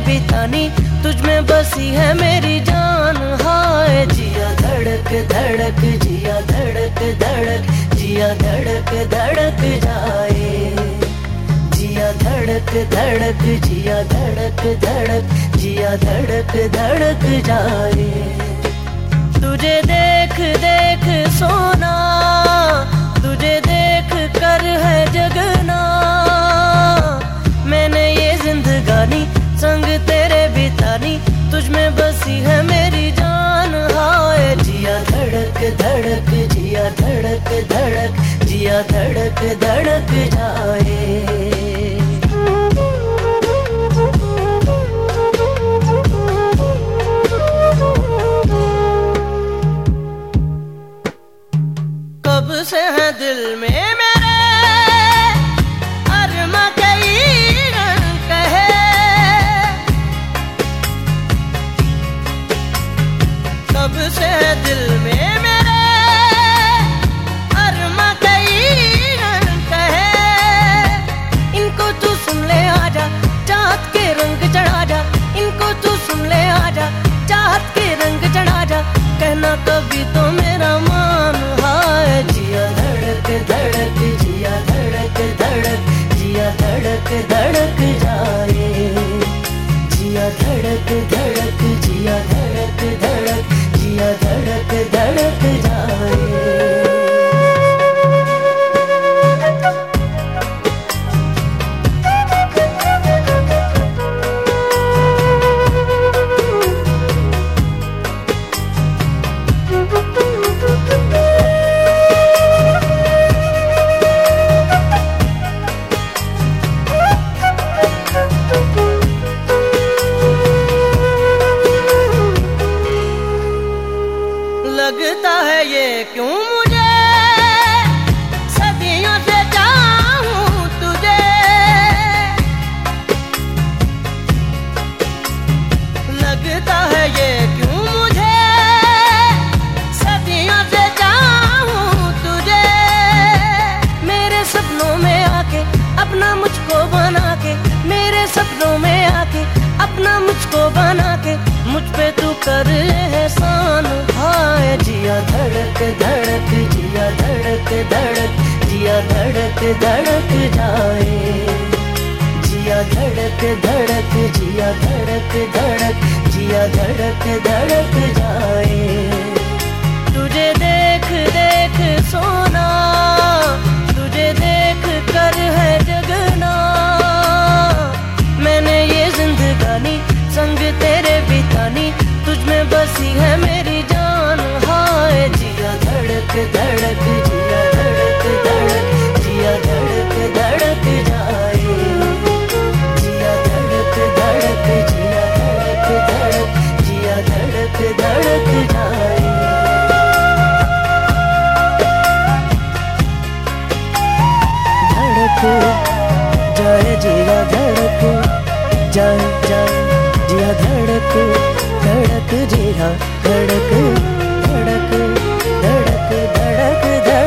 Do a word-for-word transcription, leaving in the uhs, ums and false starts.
बितानी, तुझ में बसी है मेरी जान। हाय जिया धड़क धड़क, जिया धड़क धड़क, जिया धड़क धड़क जाए। जिया धड़क धड़क, जिया धड़क धड़क, जिया धड़क धड़क जाए। तुझे देख देख सोना, तुझे देख कर है जगना। मैंने ये जिंदगानी संग तेरे बितानी, तुझ में बसी है मेरी जान। हाय जिया धड़क धड़क, जिया धड़क धड़क, जिया धड़क धड़क जाए। कब से है दिल में मेरे अरमा कई रंग है। कब से है दिल में मेरे अरमा कई रंग है। इनको तू सुन ले आजा, चाहत के रंग चढ़ा जा। इनको तू सुन ले आजा, चाहत के रंग चढ़ा जा। कहना कभी तो मेरा मान। हाय जिया धड़क धड़क, जिया धड़क धड़क, जिया धड़क धड़क जाए। जिया धड़क धड़क, जिया धड़क धड़क, जिया धड़क धड़क जाए। लगता है ये क्यों मुझे सदियों से चाहूं तुझे। लगता है ये क्यों मुझे सदियों से चाहूं तुझे। मेरे सपनों में आके अपना मुझको बना के, मेरे सपनों में आके अपना मुझको बना के, मुझ पे तू कर एहसान। हाय जिया धड़क धड़क, जिया धड़क धड़क, जिया धड़क धड़क जाए। जिया धड़क धड़क, जिया धड़क धड़क, जिया धड़क धड़क जाए। तुझे देख देख सोना, तुझे देख कर है जगना। मैंने ये जिंदगानी संग तेरे बितानी, तुझ में बसी है मेरी जान। हाय जिया धड़क धड़क, जिया धड़क धड़क, जिया धड़क धड़क जाए। जिया धड़क धड़क, जिया धड़क धड़क, जिया धड़क धड़क जाए। धड़क जाए, जिया धड़क जाए जाए। जिया धड़क धड़क, जिया धड़क धड़क, धड़क धड़क धड़क।